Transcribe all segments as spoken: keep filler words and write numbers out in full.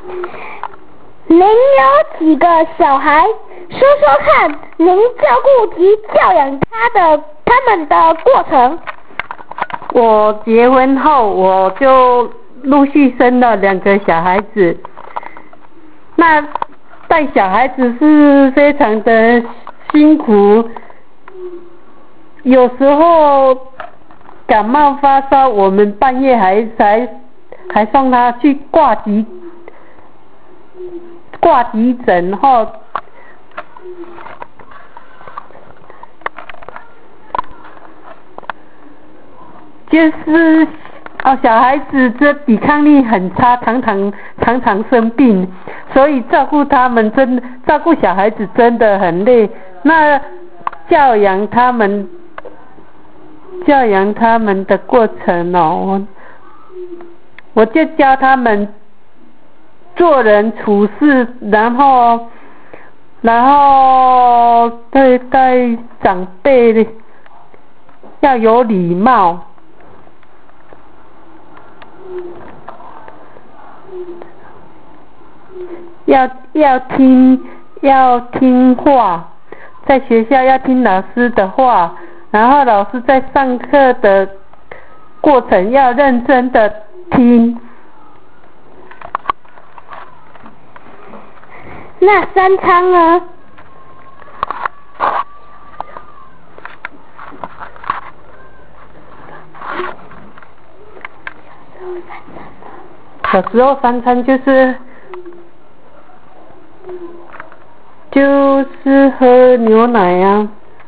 您有几个小孩？说说看，您照顾及教养他的他们的过程。 我结婚后，我就陆续生了两个小孩子。那带小孩子是非常的辛苦，有时候感冒发烧，我们半夜还还还送他去挂急挂急诊后。就是哦，小孩子这抵抗力很差，常常常常生病，所以照顾他们真照顾小孩子真的很累。那教养他们教养他们的过程哦，我我就教他们做人处事，然后然后对待长辈要有礼貌。要要听要听话，在学校要听老师的话，然后老师在上课的过程要认真的听。 那三餐呢？ 小时候三餐就是就是喝牛奶啊。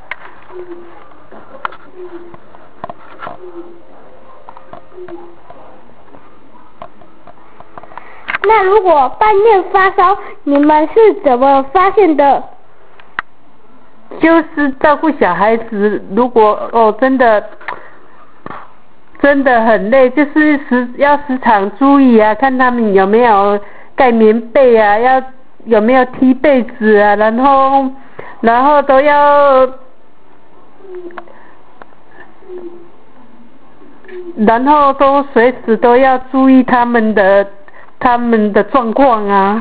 那如果半夜发烧，你们是怎么发现的？ 就是照顾小孩子，如果哦真的真的很累，就是时要时常注意啊，看他们有没有盖棉被啊，要有没有踢被子啊，然后然后都要然后都随时都要注意他们的他们的状况啊。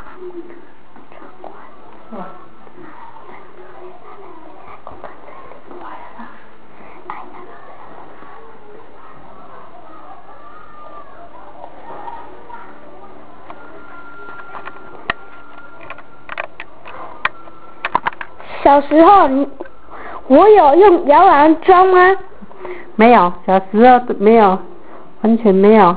小时候你我有用摇篮装吗？ 没有，小时候没有，完全没有。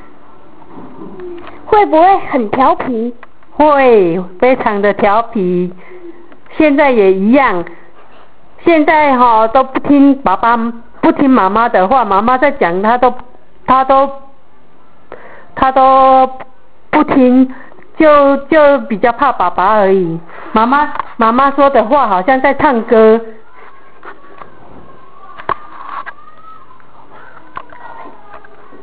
会不会很调皮？ 会，非常的调皮，现在也一样。现在哈、哦、都不听爸爸不听妈妈的话，妈妈在讲他都他都他都不听，就就比较怕爸爸而已。妈妈妈妈说的话好像在唱歌，